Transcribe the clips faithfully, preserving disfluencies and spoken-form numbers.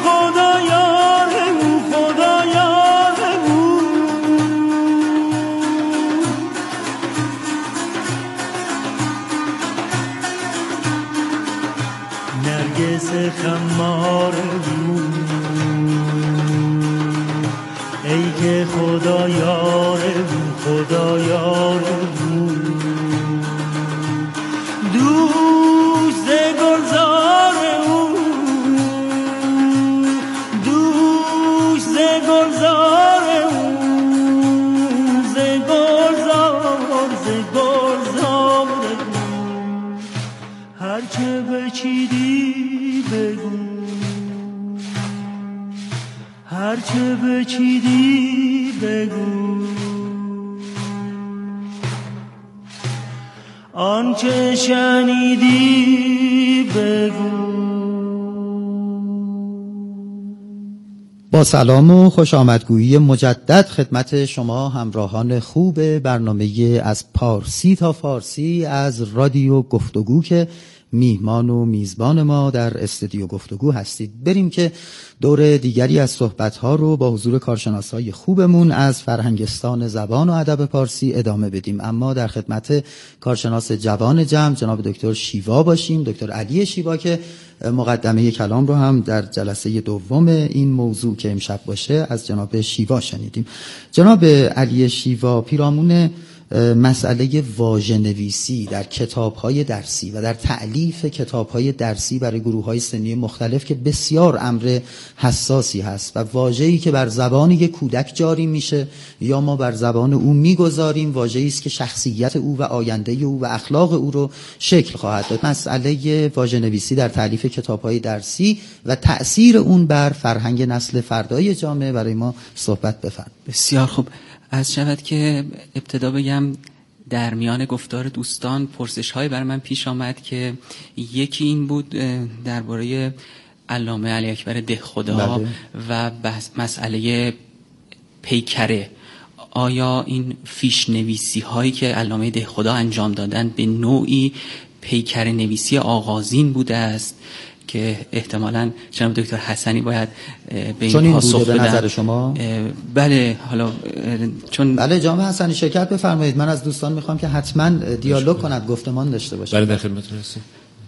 خدا یار او خدا یار او نرگس خمار او ای که خدا یار او خدا یار او دوست گلزار او دوست گلزار او ز گلزار ز گلزار او هرچه بچیدی بگو هرچه بچیدی بگو آنچه شنیدی بگو. با سلام و خوش آمدگویی مجدد خدمت شما همراهان خوب برنامه از پارسی تا فارسی از رادیو گفتگو که میهمان و میزبان ما در استودیو گفتگو هستید. بریم که دور دیگری از صحبت‌ها رو با حضور کارشناسای خوبمون از فرهنگستان زبان و ادب پارسی ادامه بدیم، اما در خدمت کارشناس جوان جمع جناب دکتر شیوا باشیم، دکتر علی شیوا که مقدمه کلام رو هم در جلسه دوم این موضوع که امشب باشه از جناب شیوا شنیدیم. جناب علی شیوا، پیرامون مسئله واژه‌نویسی در کتاب‌های درسی و در تألیف کتاب‌های درسی برای گروه‌های سنی مختلف که بسیار امر حساسی هست و واژه‌ای که بر زبان یک کودک جاری میشه یا ما بر زبان او میگذاریم واژه‌ای است که شخصیت او و آینده او و اخلاق او رو شکل خواهد داد. مسئله واژه‌نویسی در تألیف کتاب‌های درسی و تأثیر اون بر فرهنگ نسل فردای جامعه برای ما صحبت بفرمایید. بسیار خوب. از شود که ابتدا بگم در میان گفتار دوستان پرسش های برای من پیش آمد که یکی این بود درباره علامه علی اکبر دهخدا و مسئله پیکره. آیا این فیش نویسی هایی که علامه دهخدا انجام دادن به نوعی پیکره نویسی آغازین بوده است که احتمالاً جناب دکتر حسنی باید به این پاسخ بدن؟ به نظر شما؟ بله، حالا چون بله جناب حسنی شرکت بفرمایید. من از دوستان میخوام که حتما دیالوگ کند، گفتمان داشته باشید. بله در خدمتتون هستیم.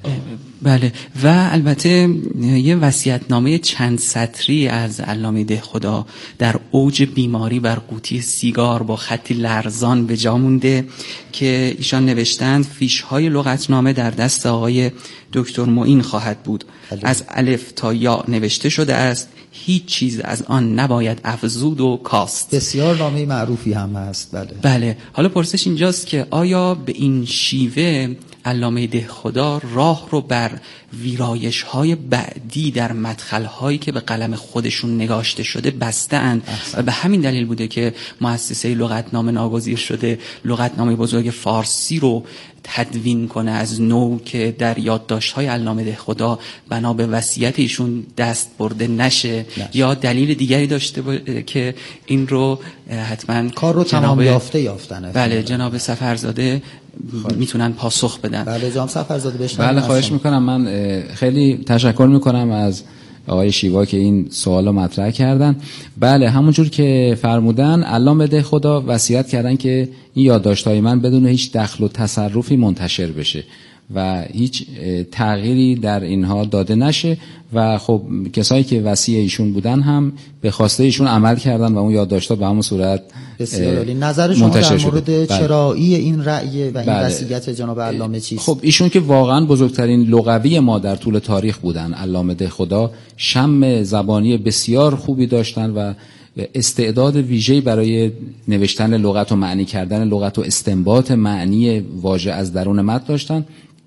بله، و البته یه وصیت‌نامه چند سطری از علامه دهخدا در اوج بیماری بر قوطی سیگار با خطی لرزان به جا مونده که ایشان نوشتند فیش‌های لغتنامه در دست آقای دکتر معین خواهد بود. بله. از الف تا یا نوشته شده است، هیچ چیز از آن نباید افزود و کاست. بسیار نامه معروفی هم هست. بله. بله. حالا پرسش اینجاست که آیا به این شیوه علامه دهخدا راه رو بر ویرایش‌های بعدی در مدخل‌هایی که به قلم خودشون نگاشته شده بسته‌اند و به همین دلیل بوده که مؤسسه لغتنامه ناگزیر شده لغتنامه بزرگ فارسی رو تدوین کنه از نو که در یادداشت‌های علامه دهخدا بنا به وصیت ایشون دست برده نشه, نشه. یا دلیل دیگری داشته باشه که این رو حتما کار رو تمام یافته یافتن. بله جناب سفرزاده میتونن پاسخ بدن. بله جناب سفرزاده بشنوید. بله خواهش میکنم. من خیلی تشکر میکنم از آقای شیوا که این سوالو مطرح کردن. بله همونجور که فرمودن علامه دهخدا وصیت کردن که این یادداشت‌های من بدون هیچ دخل و تصرفی منتشر بشه و هیچ تغییری در اینها داده نشه و خب کسایی که وصی ایشون بودن هم به خواسته ایشون عمل کردن و اون یادداشت‌ها به همون صورت بسیار عالی. نظر شما در مورد چرایی این رأی و این بله. وصیت جناب علامه چیست؟ خب ایشون که واقعا بزرگترین لغوی ما در طول تاریخ بودن. علامه دهخدا شم زبانی بسیار خوبی داشتن و استعداد ویژه‌ای برای نوشتن لغت و معنی کردن لغت و استنباط معنی واژه از درون متن داشتن.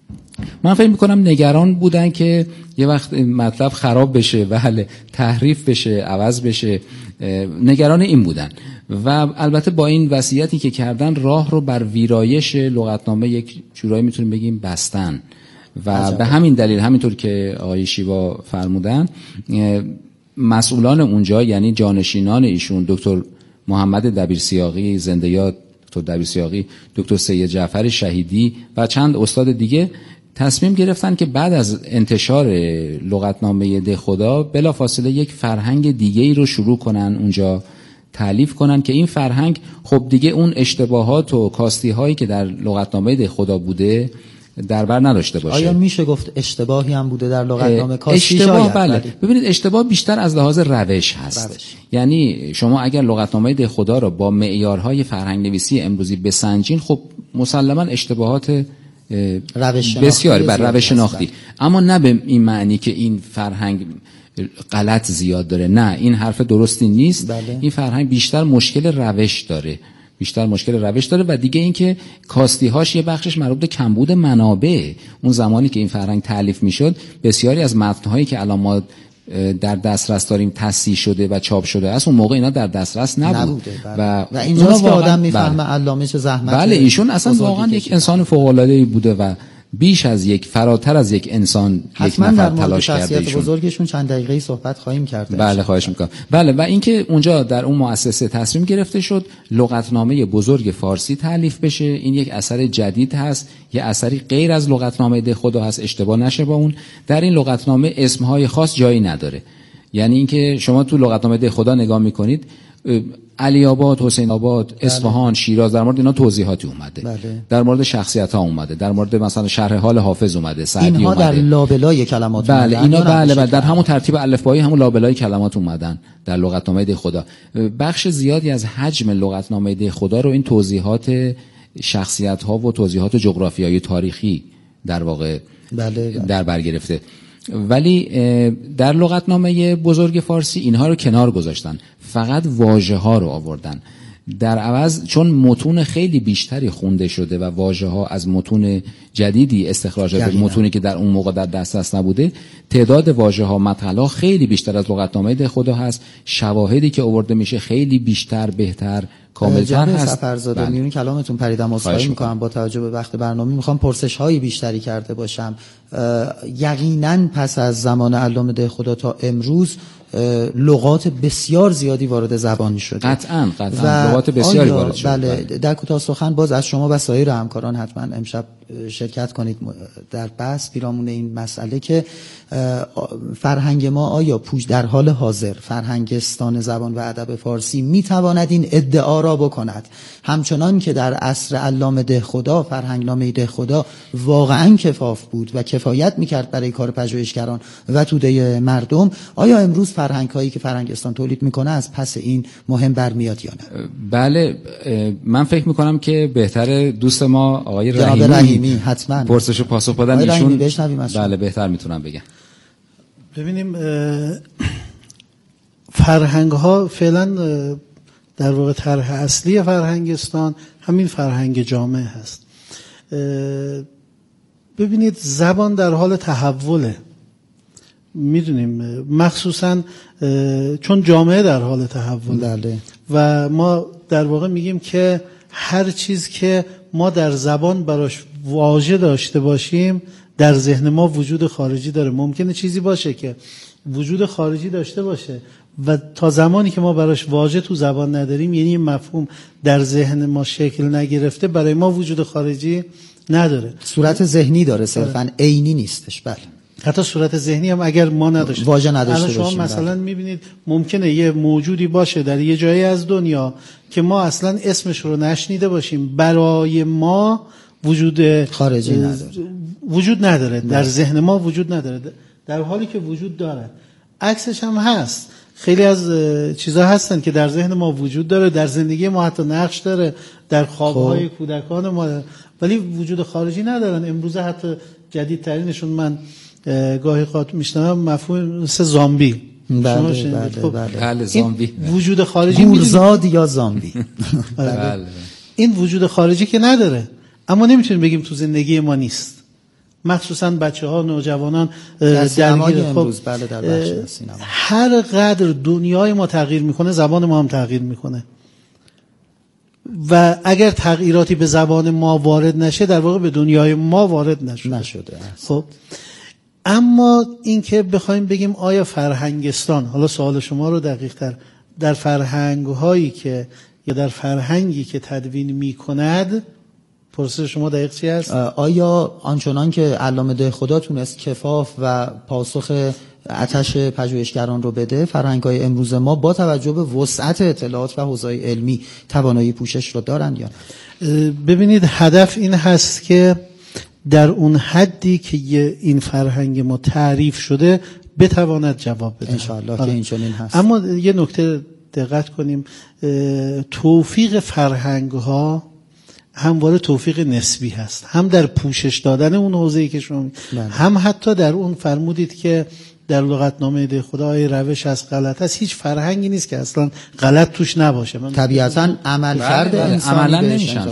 من فکر می‌کنم نگران بودن که یه وقت مطلب خراب بشه و بله تحریف بشه، عوض بشه، نگران این بودن و البته با این وصیتی که کردن راه رو بر ویرایش لغتنامه یک جورایی میتونیم بگیم بستن و عجب. به همین دلیل همینطور که آقای شیوا فرمودن مسئولان اونجا یعنی جانشینان ایشون دکتر محمد دبیرسیاقی زنده یاد، دکتر دبیرسیاقی، دکتر سید جعفر شهیدی و چند استاد دیگه تصمیم گرفتن که بعد از انتشار لغتنامه دهخدا بلافاصله یک فرهنگ دیگه ای رو شروع کنن اونجا تألیف کنن که این فرهنگ خب دیگه اون اشتباهات و کاستی هایی که در لغتنامه دهخدا بوده در بر نداشته باشه. آیا میشه گفت اشتباهی هم بوده در لغتنامه کاستی؟ اشتباه بله. بله. ببینید اشتباه بیشتر از لحاظ روش هست. روش. یعنی شما اگر لغتنامه دهخدا رو با معیارهای فرهنگ نویسی امروزی بسنجین خب مسلما اشتباهات روش بسیاری بر روش شناختی، اما نه به این معنی که این فرهنگ غلط زیاد داره، نه این حرف درستی نیست. بله. این فرهنگ بیشتر مشکل روش داره بیشتر مشکل روش داره و دیگه این که کاستی هاش یه بخشش مربوط به کمبود منابع. اون زمانی که این فرهنگ تألیف میشد بسیاری از متن‌هایی که الان ما در دسترس داریم تصحیح شده و چاپ شده است اون موقع اینا در دسترس نبود. نبوده بله. و, و اینجاست که آدم میفهمه علامه چه زحمت. بله ایشون اصلا واقعا یک انسان فوق العاده بوده و بیش از یک فراتر از یک انسان یک نفر تلاش کرده. حتما در بزرگشون چند دقیقه‌ای صحبت خواهیم کرد. بله خواهش میکنم. بله و اینکه اونجا در اون مؤسسه تصمیم گرفته شد لغتنامه بزرگ فارسی تألیف بشه. این یک اثر جدید هست، یه اثری غیر از لغتنامه دهخدا هست، اشتباه نشه با اون. در این لغتنامه اسمهای خاص جایی نداره. یعنی اینکه شما تو لغتنامه دهخدا نگاه میکنید علی آباد، حسین آباد، اصفهان، شیراز در مورد اینا توضیحاتی اومده. بله. در مورد شخصیت ها اومده، در مورد مثلا شرح حال حافظ اومده، سعدی اینها اومده. در لابلای کلمات بله اومدن. اینا بله بله در همون ترتیب الفبایی همون لابلای کلمات اومدن در لغتنامه دهخدا. بخش زیادی از حجم لغتنامه دهخدا رو این توضیحات شخصیت ها و توضیحات جغرافیایی تاریخی در واقع بله بله. در بر گرفته. ولی در لغتنامه بزرگ فارسی اینها رو کنار گذاشتن، فقط واژه ها رو آوردن. در عوض چون متون خیلی بیشتری خونده شده و واژه ها از متون جدیدی استخراج شده، متونی که در اون موقع در دسترس نبوده، تعداد واژه ها مطلع خیلی بیشتر از لغتنامه دهخدا هست. شواهدی که آورده میشه خیلی بیشتر، بهتر، کاملتر هست. سفرزاده میون کلامتون پریدم عذرخواهی میکنم، با توجه به وقت برنامه میخوام پرسش هایی بیشتری کرده باشم. یقینا پس از زمان علامه دهخدا تا امروز لغات بسیار زیادی وارد زبان شده. قطعاً قطعاً لغات بسیاری وارد شده. بله در کوتاه سخن باز از شما و سایر همکاران حتما امشب شرکت کنید در بحث پیرامون این مسئله که فرهنگ ما آیا پوش در حال حاضر فرهنگستان زبان و ادب فارسی میتواند این ادعا را بکند همچنان که در عصر علامه دهخدا فرهنگنامه دهخدا واقعا کفاف بود و کفایت میکرد برای کار پژوهشگران و توده مردم، آیا امروز فرهنگ هایی که فرهنگستان تولید میکنه از پس این مهم برمیاد یا نه؟ بله من فکر میکنم که بهتر دوست ما آقای رحیمی, رحیمی حتما پرسش و پاسخ بدن. ایشون بله بهتر میتونم بگم. ببینیم فرهنگ ها فعلا در واقع طرح اصلی فرهنگستان همین فرهنگ جامع هست. ببینید زبان در حال تحوله، میدونیم مخصوصا چون جامعه در حال تحوله و ما در واقع میگیم که هر چیز که ما در زبان براش واژه داشته باشیم در ذهن ما وجود خارجی داره. ممکنه چیزی باشه که وجود خارجی داشته باشه و تا زمانی که ما براش واژه تو زبان نداریم، یعنی مفهوم در ذهن ما شکل نگرفته، برای ما وجود خارجی نداره. صورت ذهنی داره صرفاً عینی نیستش. بله حتی صورت ذهنی هم اگر ما نداشته واژه نداشته شما باشیم. مثلا میبینید ممکنه یه موجودی باشه در یه جایی از دنیا که ما اصلا اسمش رو نشنیده باشیم، برای ما وجود خارجی نداره، وجود نداره، در ذهن ما وجود نداره، در حالی که وجود داره. عکسش هم هست. خیلی از چیزا هستن که در ذهن ما وجود داره، در زندگی ما حتی نقش داره، در خوابهای کودکان ما، ولی وجود خارجی ندارن. امروزه حتی جدیدترینشون من گاهی خاطر میشنم مفهوم مثل زامبی. بله بله خب بله, بله زامبی وجود خارجی گورزاد یا زامبی بله. این وجود خارجی که نداره، اما نمیتونیم بگیم تو زندگی ما نیست. مخصوصا بچه‌ها، نوجوانان در سینمای خب امروز بله در بخش سینما هر قدر دنیای ما تغییر میکنه زبان ما هم تغییر میکنه و اگر تغییراتی به زبان ما وارد نشه در واقع به دنیای ما وارد نشده نشده است. خب اما این که بخوایم بگیم آیا فرهنگستان، حالا سوال شما رو دقیق تر، در فرهنگ هایی که یا در فرهنگی که تدوین می کند پرسش شما دقیق چی هست؟ آیا آنچنان که علامه دهخدا تونست کفاف و پاسخ آتش پژوهشگران رو بده، فرهنگ‌های امروز ما با توجه به وسعت اطلاعات و حوزه‌های علمی توانایی پوشش رو دارن یا نه؟ ببینید هدف این هست که در اون حدی که این فرهنگ ما تعریف شده بتواند جواب بده. انشاءالله که این چنین هست. اما یه نکته دقت کنیم، توفیق فرهنگ‌ها همواره توفیق نسبی هست، هم در پوشش دادن اون حوزه‌ای که شما بله. هم حتی در اون فرمودید که در لغتنامه دهخدا روش از غلط هست، هیچ فرهنگی نیست که اصلا غلط توش نباشه. طبیعتاً عمل کرده انسانی عملا نمیشن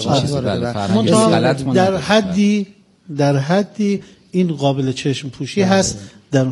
در حدی در حدی این قابل چشم پوشی بله. هست. در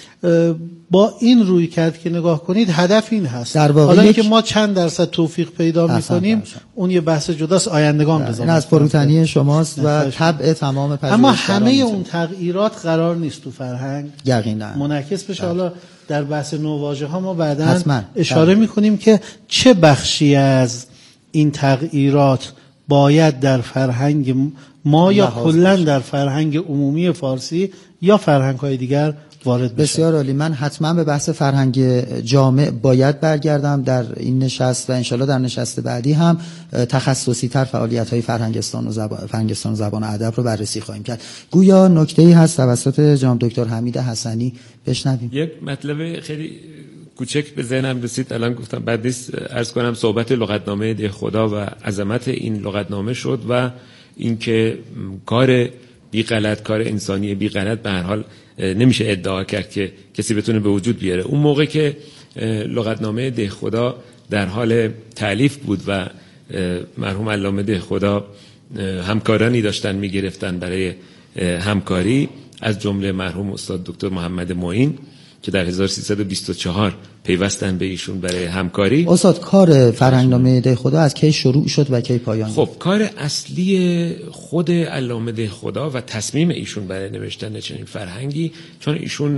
با این روی کرد که نگاه کنید هدف این هست. حالا اینکه ما چند درصد توفیق پیدا می‌کنیم اون یه بحث جداست، آیندگان بزنیم. این از فروتنی شماست و طبع تمام پژوهشگران. اما همه اون تغییرات قرار نیست تو فرهنگ یقینا منعکس بشه. حالا در بحث نوواژه ها ما بعداً اشاره می‌کنیم که چه بخشی از این تغییرات باید در فرهنگ ما یا کلاً در فرهنگ عمومی فارسی یا فرهنگ‌های دیگر وارد بشه. بسیار عالی. من حتما به بحث فرهنگ جامع باید برگردم در این نشست و انشالله در نشست بعدی هم تخصصی تر فعالیت های فرهنگستان و زبان فرهنگستان و زبان و ادب رو بررسی خواهیم کرد. گویا نکته‌ای هست توسط جناب دکتر حمید حسنی، بشنویم. یک مطلب خیلی کوچک به ذهنم رسید، الان گفتم بعد نیست عرض کنم. صحبت لغتنامه دهخدا و عظمت این لغتنامه شد و اینکه کار بی غلط، کار انسانی بی غلط به هر حال نمیشه ادعا کرد که کسی بتونه به وجود بیاره. اون موقع که لغتنامه دهخدا در حال تألیف بود و مرحوم علامه دهخدا همکارانی داشتن میگرفتن برای همکاری، از جمله مرحوم استاد دکتر محمد معین که در هزار و سیصد و بیست و چهار پیوستن به ایشون برای همکاری. استاد کار فرهنگنامه دهخدا از کی شروع شد و کی پایان خب کار اصلی خود علامه دهخدا و تصمیم ایشون برای نوشتن چنین فرهنگی، چون ایشون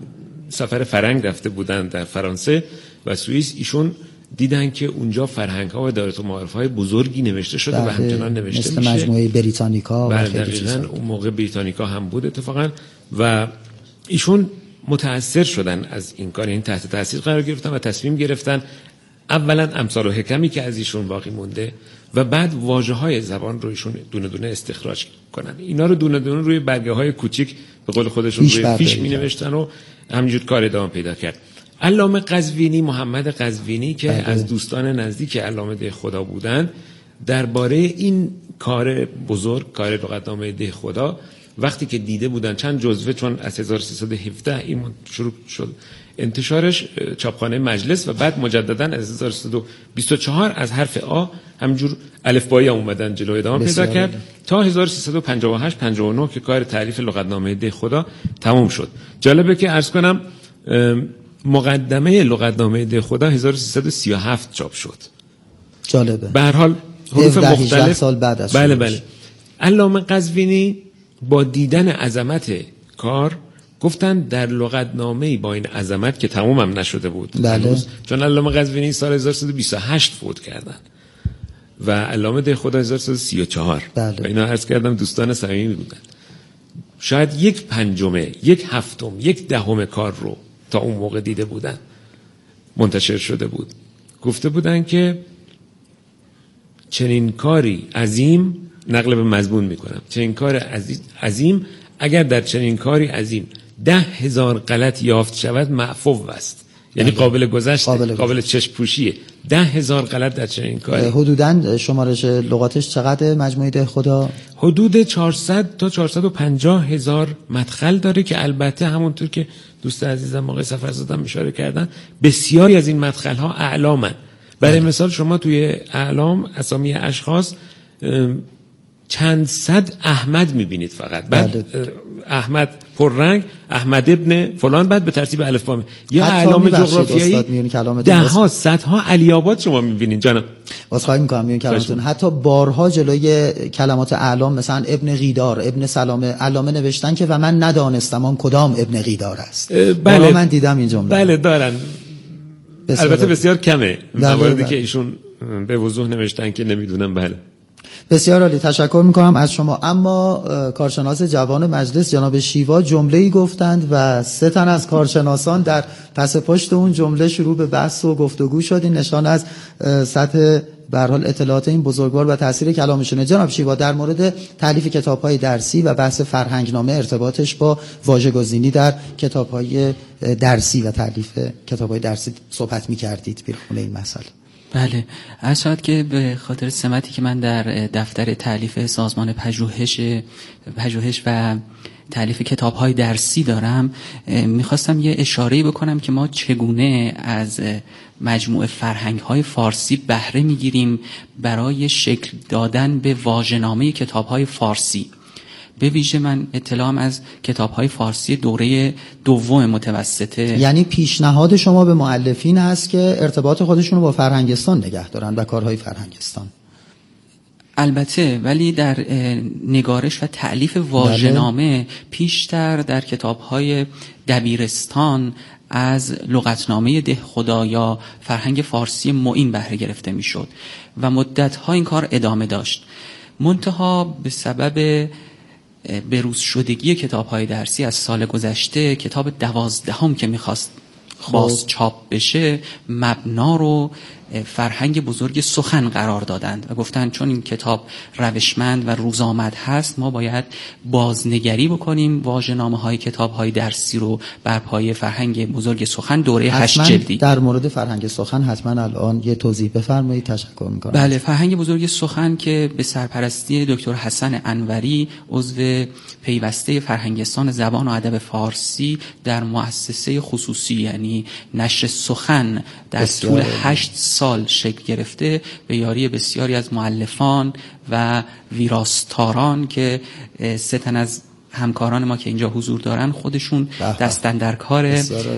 سفر فرهنگ رفته بودن در فرانسه و سوئیس، ایشون دیدن که اونجا فرهنگ‌ها و دایره المعارف‌های بزرگی نوشته شده و همچنان نوشته مثل میشه. مثل مجموعه بریتانیکا و خیلی چیزا. اون موقع بریتانیکا هم بود اتفاقا و ایشون متأثر شدن از این کار، این تحت تاثیر قرار گرفتن و تصمیم گرفتن اولا امثال و حکمی که از ایشون باقی مونده و بعد واژه‌های زبان رو ایشون دونه دونه استخراج کنن. اینا رو دونه دونه روی برگه‌های کوچیک به قول خودشون روی فیش می‌نوشتن و همینجور کار ادامه پیدا کرد. علامه قزوینی، محمد قزوینی که بله. از دوستان نزدیک علامه دهخدا بودند، درباره این کار بزرگ، کار لغتنامه دهخدا، وقتی که دیده بودن چند جزوه، چون از هزار و سیصد و هفده این شروع شد انتشارش، چاپخانه مجلس، و بعد مجددا از هزار و سیصد و بیست و چهار از حرف آ همینجور الفبایی هم اومدن جلو، ادامه پیدا کرد تا هزار و سیصد و پنجاه و هشت پنجاه و نه که کار تعریف لغتنامه دهخدا تموم شد. جالبه که عرض کنم مقدمه لغتنامه دهخدا هزار و سیصد و سی و هفت چاپ شد. جالبه. به هر حال حروف مختلف سال بعد از بله بله. علامه قزوینی با دیدن عظمت کار گفتن در لغتنامه‌ای با این عظمت که تمام هم نشده بود بله. چون علامه قزوینی سال هزار و سیصد و بیست و هشت فوت کردن و علامه دهخدا هزار و سیصد و سی و چهار بله. و اینا عرض کردم دوستان صمیمی بودن. شاید یک پنجمه، یک هفتم، یک دهم کار رو تا اون موقع دیده بودن، منتشر شده بود. گفته بودن که چنین کاری عظیم، نقل به مضمون میکنم، چنین کار عظیم اگر در چنین کاری عظیم ده هزار غلط یافت شود معفو است، یعنی قابل گذشت، قابل, قابل چشم پوشیه. ده هزار غلط در چنین کاری. حدوداً شمارش لغاتش چقدر مجموعه دهخدا؟ حدود چهارصد تا چهارصد و پنجاه هزار مدخل داره که البته همونطور که دوست عزیزم آقای سفرزاده اشاره کردن بسیاری از این مدخل ها اعلامن. برای مثال شما توی اعلام اسامی اشخاص چند صد احمد میبینید فقط، بعد احمد پررنگ، احمد ابن فلان، بعد به ترتیب الفبا یا اعلام جغرافیایی ده ها صدها علی آباد شما میبینید. جانم واسه میگم میون کلماتون حتی بارها جلوی کلمات اعلام مثلا ابن غیدار، ابن سلامه، علامه نوشتن که و من ندانستم آن کدام ابن غیدار است. بله من دیدم این جمله. بله دارن، البته بسیار کمه مواردی که ایشون به وضوح نوشتن که نمیدونم. بله بسیار عالی، تشکر میکنم از شما. اما کارشناس جوان مجلس جناب شیوا جمله‌ای گفتند و سه تن از کارشناسان در پس پشت اون جمله شروع به بحث و گفتگو شد. این نشان از سطح به هر حال اطلاعات این بزرگوار و تاثیر کلامشونه. جناب شیوا، در مورد تالیف کتاب‌های درسی و بحث فرهنگنامه، ارتباطش با واژه‌گزینی در کتاب‌های درسی و تالیف کتاب‌های درسی صحبت می‌کردید بیرون این مسئله. بله، از شاید که به خاطر سمتی که من در دفتر تالیف سازمان پژوهش پژوهش و تالیف کتاب‌های درسی دارم، میخواستم یه اشاره‌ای بکنم که ما چگونه از مجموعه فرهنگ‌های فارسی بهره می‌گیریم برای شکل دادن به واژه‌نامه کتاب‌های فارسی. به ویژه من اطلاعم از کتاب‌های فارسی دوره دوم متوسطه. یعنی پیشنهاد شما به مؤلفین هست که ارتباط خودشون رو با فرهنگستان نگه دارن و کارهای فرهنگستان. البته، ولی در نگارش و تألیف واژه‌نامه پیشتر در کتاب‌های دبیرستان از لغتنامه دهخدا یا فرهنگ فارسی معین بهره گرفته می‌شد و مدت‌ها این کار ادامه داشت. منتها به سبب بروز شدگی کتاب‌های درسی از سال گذشته، کتاب دوازدهم که می‌خواست باز چاپ بشه، مبنا رو فرهنگ بزرگ سخن قرار دادند و گفتند چون این کتاب روشمند و روزآمد هست، ما باید بازنگری بکنیم واژه‌نامه‌های کتاب‌های درسی رو بر پایه فرهنگ بزرگ سخن دوره هشت جلدی. در مورد فرهنگ سخن حتما الان یه توضیح بفرمایید. تشکر می‌کنم. بله، فرهنگ بزرگ سخن که به سرپرستی دکتر حسن انوری، عضو پیوسته فرهنگستان زبان و ادب فارسی در مؤسسه خصوصی یعنی نشر سخن در طول هشت سال شکل گرفته، به یاری بسیاری از مؤلفان و ویراستاران که سه تن از همکاران ما که اینجا حضور دارن خودشون دستن در کار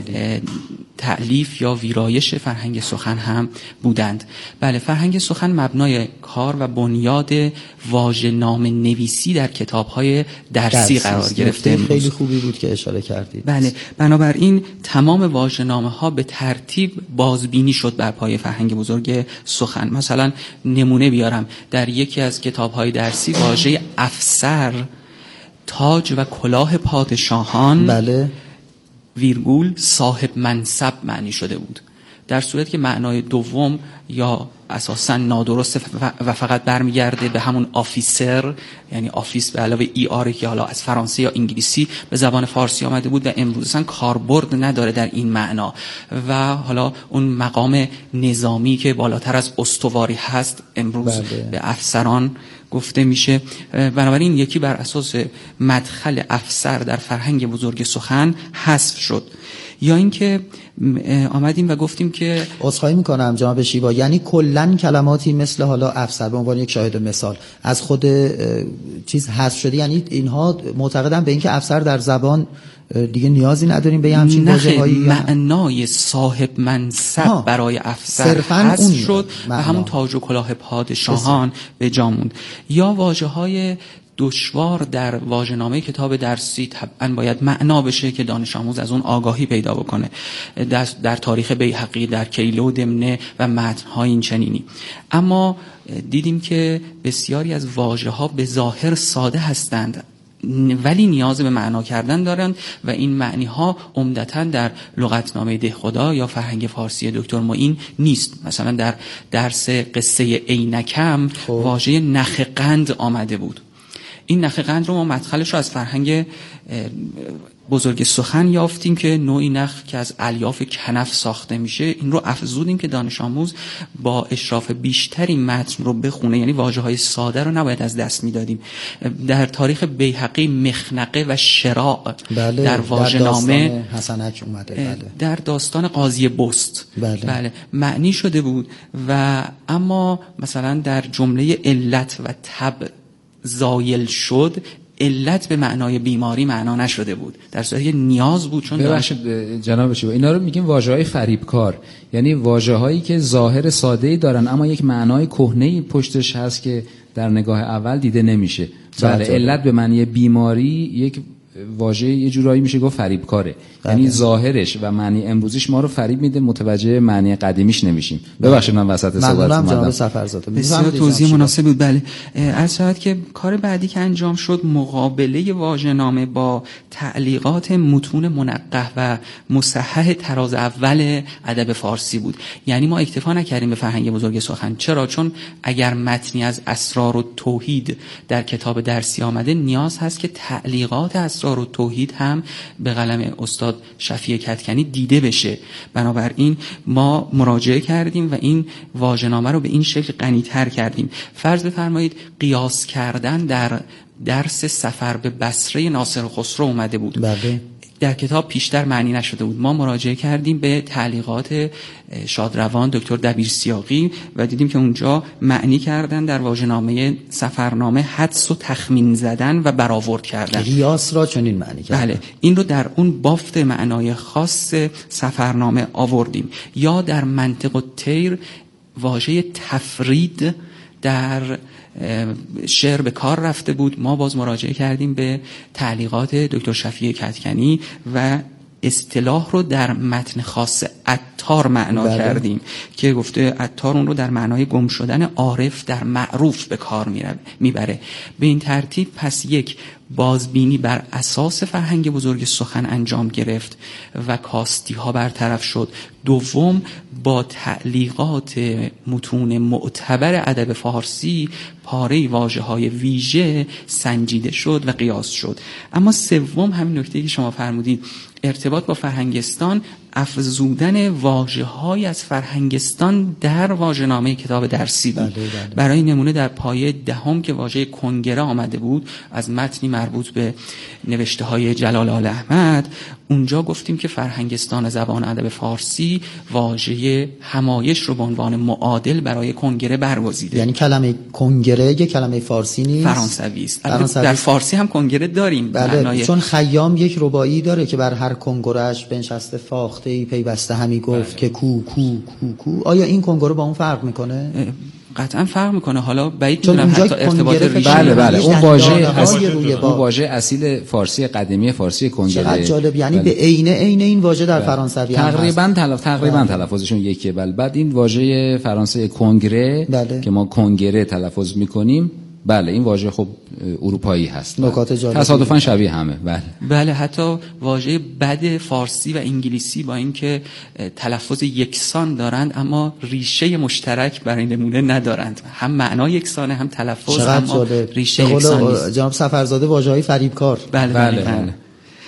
تألیف یا ویرایش فرهنگ سخن هم بودند. بله، فرهنگ سخن مبنای کار و بنیاد واژه‌نامه نویسی در کتاب‌های درسی, درسی قرار گرفته. خیلی خوبی بود که اشاره کردید. بله، بنابراین تمام واژه‌نامه‌ها به ترتیب بازبینی شد بر پایه فرهنگ بزرگ سخن. مثلا نمونه بیارم، در یکی از کتاب‌های درسی واژه افسر، تاج و کلاه پادشاهان، بله، ویرگول صاحب منصب معنی شده بود، در صورتی که معنای دوم یا اساساً نادرست و فقط برمیگرده به همون آفیسر، یعنی آفیس به علاوه ای آر که حالا از فرانسه یا انگلیسی به زبان فارسی آمده بود و امروز کاربرد نداره در این معنا، و حالا اون مقام نظامی که بالاتر از استواری هست امروز بله. به افسران گفته میشه. بنابراین یکی بر اساس مدخل افسر در فرهنگ بزرگ سخن حذف شد. یا اینکه آمدیم و گفتیم که عذرخواهی میکنم جناب شیوا، یعنی کلن کلماتی مثل حالا افسر به عنوان یک شاهد مثال از خود چیز حذف شده، یعنی اینها معتقدن به اینکه افسر در زبان دیگه نیازی نداریم به همچین واژه‌هایی. معنای صاحب منصب برای افسر حذف شد و همون تاج و کلاه پادشاهان به جا موند. یا واژه‌های دشوار در واژه‌نامه کتاب درسی طبعا باید معنا بشه که دانش آموز از اون آگاهی پیدا بکنه، در, در تاریخ بیهقی، در کیله و دمنه و متن‌های این چنینی. اما دیدیم که بسیاری از واژه‌ها به ظاهر ساده هستند ولی نیاز به معنا کردن دارند و این معنی ها عمدتاً در لغتنامه دهخدا یا فرهنگ فارسی دکتر معین نیست. مثلا در درس قصه عینکم واژه نخ قند آمده بود. این نخ قند رو ما مدخلش رو از فرهنگ بزرگ سخن یافتیم که نوعی نخ که از الیاف کنف ساخته میشه. این رو افزودیم که دانش آموز با اشراف بیشتری متن رو بخونه، یعنی واژه‌های ساده رو نباید از دست میدادیم. در تاریخ بیهقی مخنقه و شراع بله، در واژه‌نامه در حسنک اومده، بله. در داستان قاضی بست بله. بله معنی شده بود و اما مثلا در جمله علت و تب زایل شد، علت به معنای بیماری معنا نشده بود، در صورتی که نیاز بود. چون ببخشید جناب شیوا، اینا رو میگیم واژه‌های فریبکار، یعنی واژه‌هایی که ظاهر ساده‌ای دارن اما یک معنای کهنه‌ای پشتش هست که در نگاه اول دیده نمیشه. بله، علت به معنی بیماری یک واژه یه جورایی میشه گفت فریبکاره. یعنی ظاهرش و معنی امروزیش ما رو فریب میده، متوجه معنی قدیمیش نمیشیم. ببخشید من وسط صحبت اومدم. جناب سفرزاده بسیار توضیح مناسب بود. بله، از شاید که کار بعدی که انجام شد مقابله واژه‌نامه با تعلیقات متون منقح و مصحح طراز اول ادب فارسی بود. یعنی ما اکتفا نکردیم به فرهنگ بزرگ سخن. چرا؟ چون اگر متنی از اسرار و توحید در کتاب درسی آمده، نیاز هست که تعلیقات اسرار و توحید هم به قلم استاد شفیع کدکنی دیده بشه. بنابراین ما مراجعه کردیم و این واژه‌نامه رو به این شکل غنی‌تر کردیم. فرض بفرمایید قیاس کردن در درس سفر به بصره ناصر خسرو اومده بود. بله. در کتاب پیشتر معنی نشده بود. ما مراجعه کردیم به تعلیقات شادروان دکتر دبیرسیاقی و دیدیم که اونجا معنی کردن در واژه‌نامه سفرنامه حدس و تخمین زدن و برآورد کردن. قیاس را چنین معنی کردن. بله، این رو در اون بافت معنای خاص سفرنامه آوردیم. یا در منطق الطیر واژه تفرید در شعر به کار رفته بود. ما باز مراجعه کردیم به تعلیقات دکتر شفیع کدکنی و اصطلاح رو در متن خاص عطار معنا بله. کردیم که گفته عطار اون رو در معنای گم شدن عارف در معروف به کار میبره. به این ترتیب پس یک بازبینی بر اساس فرهنگ بزرگ سخن انجام گرفت و کاستی ها برطرف شد. دوم، با تعلیقات متون معتبر ادب فارسی پاره واژه‌های ویژه سنجیده شد و قیاس شد. اما سوم، همین نکته که شما فرمودید، ارتباط با فرهنگستان، افزودن واژه‌های از فرهنگستان در واژه‌نامه کتاب درسی بود. بله بله. برای نمونه در پایه دهم که واژه کنگره آمده بود از متنی مربوط به نوشته‌های جلال آل احمد، اونجا گفتیم که فرهنگستان زبان ادب فارسی واژه همایش رو به عنوان معادل برای کنگره برگزیده. یعنی کلمه کنگره یک کلمه فارسی نیست، فرانسوی است. فرانسوی در فارسی هم کنگره داریم. بله، معنای... چون خیام یک رباعی داره که بر هر کنگرهش بنشسته فاخته ای پیوسته همی گفت بله. که کو کو کو کو. آیا این کنگره با اون فرق میکنه؟ قطعا فرق میکنه. حالا بعید چون میدونم حتی ارتباط ریشه. بله بله اون واژه اصلی اون واژه اصیل فارسی قدیمی فارسی کنگره. چقدر جالب. یعنی بله. به عین عین این واژه در بله. فرانسوی تقریبا تلف تقریبا بله. تلفظشون یکیه. بله. بعد این واژه فرانسه کنگره بله. که ما کنگره تلفظ میکنیم، بله این واژه خب اروپایی هست. نکات جالب تصادفاً شبیه همه. بله بله حتی واژه بد فارسی و انگلیسی با اینکه تلفظ یکسان دارند اما ریشه مشترک برای نمونه ندارند. هم معنا یکسانه هم تلفظ، اما ریشه یکسان نیست. جناب سفرزاده واژه‌های فریبکار. بله بله, بله. بله.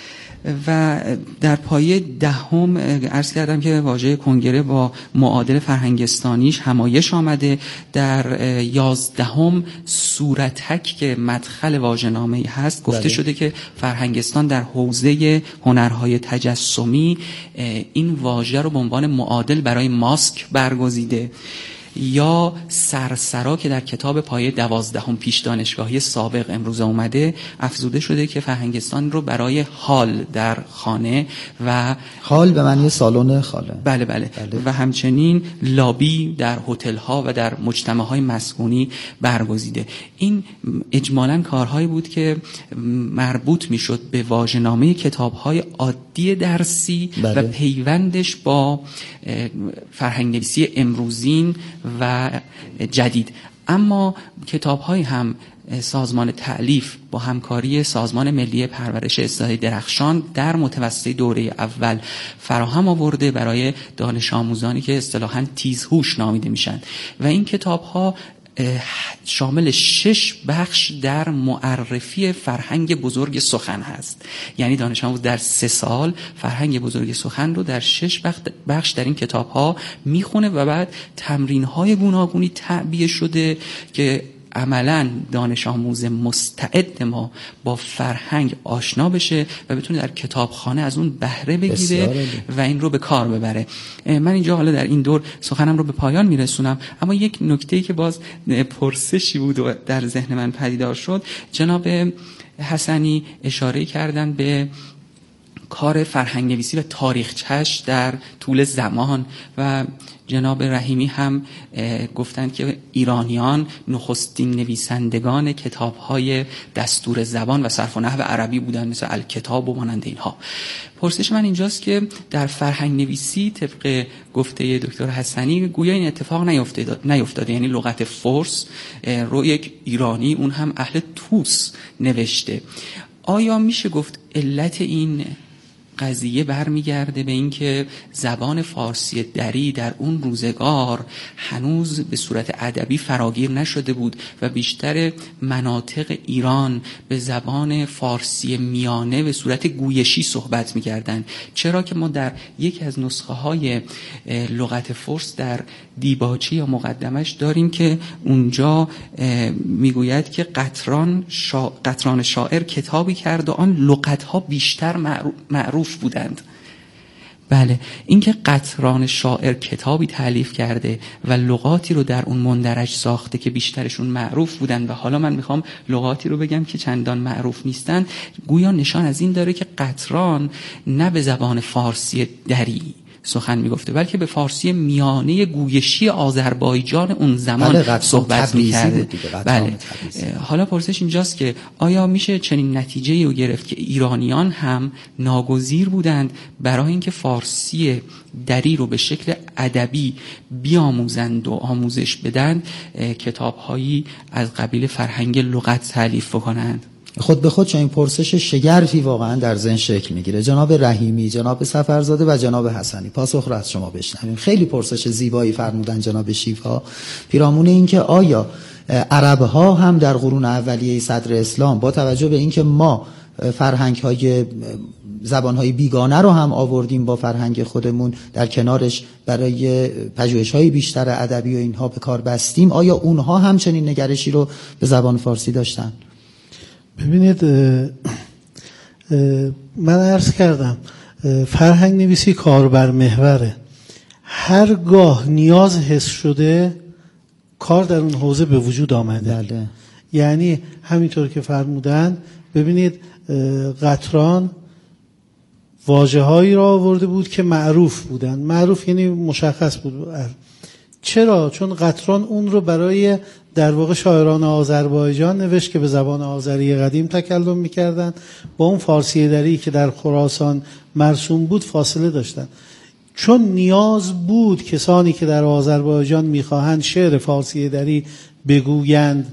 و در پایه دهم عرض کردم که واژه کنگره با معادل فرهنگستانیش همایش آمده. در یازدهم صورتک که مدخل واژه‌نامه‌ای هست گفته بله. شده که فرهنگستان در حوزه هنرهای تجسمی این واژه رو به عنوان معادل برای ماسک برگزیده. یا سرسرا که در کتاب پایه دوازدهم پیش دانشگاهی سابق امروز اومده افزوده شده که فرهنگستان رو برای حال در خانه و حال به معنی سالن خاله بله بله, بله. و همچنین لابی در هتل ها و در مجتمع های مسکونی برگزیده. این اجمالاً کارهایی بود که مربوط میشد به واژه‌نامه کتاب‌های عادی درسی بله. و پیوندش با فرهنگ نویسی امروزین و جدید. اما کتاب‌های هم سازمان تألیف با همکاری سازمان ملی پرورش اصلاح درخشان در متوسطه دوره اول فراهم آورده برای دانش آموزانی که اصطلاحاً تیزهوش نامیده میشن و این کتاب‌ها شامل شش بخش در معرفی فرهنگ بزرگ سخن هست. یعنی دانش آموز در سه سال فرهنگ بزرگ سخن رو در شش بخش در این کتاب ها میخونه و بعد تمرین های گوناگونی تعبیه شده که عملاً دانش آموز مستعد ما با فرهنگ آشنا بشه و بتونه در کتابخانه از اون بهره بگیره و این رو به کار ببره. من اینجا حالا در این دور سخنم رو به پایان میرسونم، اما یک نکته‌ای که باز پرسشی بود و در ذهن من پدیدار شد، جناب حسنی اشاره کردن به کار فرهنگ نویسی و تاریخچه‌اش در طول زمان و جناب رحیمی هم گفتند که ایرانیان نخستین نویسندگان کتاب‌های دستور زبان و صرف و نحو عربی بودند، مثل الکتاب و مانند اینها. پرسش من اینجاست که در فرهنگ نویسی طبق گفته دکتر حسنی گویا این اتفاق نیفتاده نیفتاده یعنی لغت فارس رو یک ایرانی، اون هم اهل توس، نوشته. آیا میشه گفت علت این قضیه برمیگرده به این که زبان فارسی دری در اون روزگار هنوز به صورت ادبی فراگیر نشده بود و بیشتر مناطق ایران به زبان فارسی میانه به صورت گویشی صحبت می‌کردند؟ چرا که ما در یکی از نسخه های لغت فارس در دیباچه یا مقدمش داریم که اونجا میگوید که قطران شا... قطران شاعر کتابی کرد و آن لغت‌ها بیشتر معروف بودند. بله، اینکه قطران شاعر کتابی تالیف کرده و لغاتی رو در اون مندرج ساخته که بیشترشون معروف بودند و حالا من میخوام لغاتی رو بگم که چندان معروف نیستن، گویا نشان از این داره که قطران نه به زبان فارسی دری سخن میگفته بلکه به فارسی میانه گویشی آذربایجان اون زمان بله صحبت میکرده. بله. حالا پرسش اینجاست که آیا میشه چنین نتیجه‌ای رو گرفت که ایرانیان هم ناگزیر بودند برای اینکه فارسی دری رو به شکل ادبی بیاموزند و آموزش بدن کتاب‌هایی از قبیل فرهنگ لغت تالیف کنند؟ خود به خود چنین پرسش شگرفی واقعا در ذهن شکل میگیره. جناب رحیمی، جناب سفرزاده و جناب حسنی، پاسخ را از شما بشنویم. خیلی پرسش زیبایی فرمودن جناب شیفا پیرامون این که آیا عرب‌ها هم در قرون اولیه صدر اسلام با توجه به اینکه ما فرهنگ‌های زبان‌های بیگانه رو هم آوردیم با فرهنگ خودمون، در کنارش برای پژوهش‌های بیشتر ادبی و اینها به کار بستیم، آیا اونها هم چنین نگرشی رو به زبان فارسی داشتن؟ ببینید، من عرض کردم فرهنگ نویسی کاربر محوره. هرگاه نیاز حس شده کار در اون حوزه به وجود آمده. بله. یعنی همینطور که فرمودن، ببینید قطران واژه‌هایی را آورده بود که معروف بودن. معروف یعنی مشخص بود. چرا؟ چون قطران اون رو برای در واقع شاعران آذربایجان نوشت که به زبان آذری قدیم تکلم می‌کردند، با اون فارسی دری که در خراسان مرسوم بود فاصله داشتن. چون نیاز بود کسانی که در آذربایجان می‌خواهند شعر فارسی دری بگویند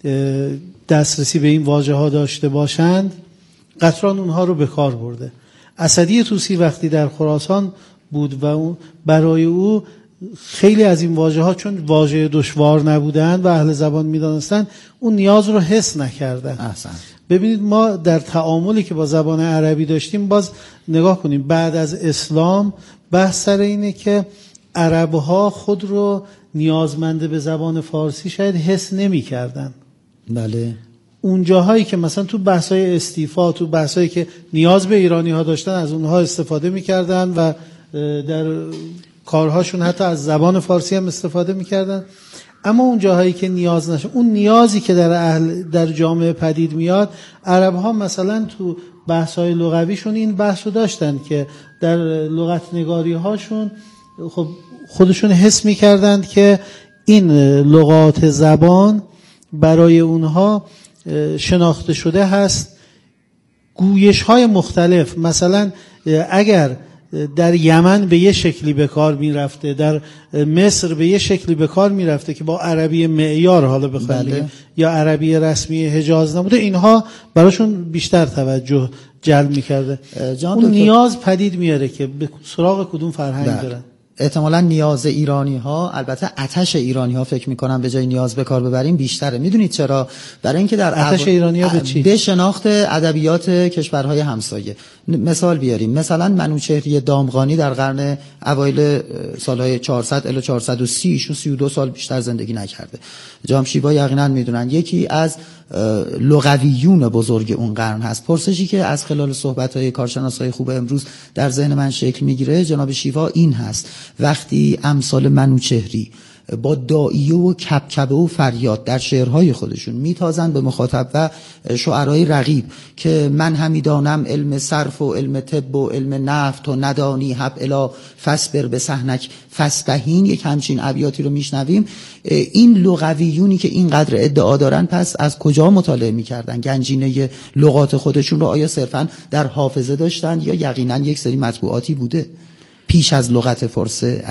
دسترسی به این واژه‌ها داشته باشند، قطران اونها رو به کار برده. اسدی طوسی وقتی در خراسان بود و برای او خیلی از این واژه‌ها چون واژه دشوار نبودن و اهل زبان می‌دانستن، اون نیاز رو حس نکردن. احسن. ببینید ما در تعاملی که با زبان عربی داشتیم، باز نگاه کنیم بعد از اسلام بحث سر اینه که عرب‌ها خود رو نیازمند به زبان فارسی شاید حس نمی‌کردن. بله. اون جاهایی که مثلا تو بحث‌های استیفا، تو بحث‌هایی که نیاز به ایرانی‌ها داشتن، از اونها استفاده می‌کردن و در کارهاشون حتی از زبان فارسی هم استفاده می‌کردن. اما اون جاهایی که نیاز نشه، اون نیازی که در اهل در جامعه پدید میاد، عرب‌ها مثلا تو بحث‌های لغویشون این بحثو داشتن که در لغت نگاری‌هاشون خب خودشون حس می‌کردند که این لغات زبان برای اونها شناخته شده هست. گویش‌های مختلف، مثلا اگر در یمن به یه شکلی به کار میرفته، در مصر به یه شکلی به کار میرفته که با عربی معیار حالا بخوایم بله. یا عربی رسمی حجاز نبوده، اینها براشون بیشتر توجه جلب میکرده. اون نیاز پدید میاره که به سراغ کدوم فرهنگ بله. دارن. احتمالاً نیاز ایرانی ها، البته آتش ایرانی ها فکر میکنم به جای نیاز به کار ببریم بیشتره. میدونید چرا؟ برای اینکه در آتش اب... ایرانی ها به چی؟ به شناخت ادبیات کشورهای همسایه. مثال بیاریم، مثلا منوچهری دامغانی در قرن اوایل سالهای چهارصد الی چهارصد و سی، ایشون سی و دو سال بیشتر زندگی نکرده. جام شیوا یقینا میدونن، یکی از لغویون بزرگ اون قرن هست. پرسشی که از خلال صحبت‌های کارشناسای خوب امروز در ذهن من شکل میگیره جناب شیوا این هست: وقتی امثال منوچهری با داعیه و کبکبه و فریاد در شعرهای خودشون میتازن به مخاطب و شعرهای رقیب که من همی دانم علم صرف و علم طب و علم نفت و ندانی حب الا فصبر به صحنک فسبهین، یک همچین ابیاتی رو میشنویم. این لغویونی که اینقدر ادعا دارن پس از کجا مطالعه میکردن؟ گنجینه لغات خودشون رو آیا صرفا در حافظه داشتن یا یقینا یک سری مطبوعاتی بوده پیش از لغت فارسه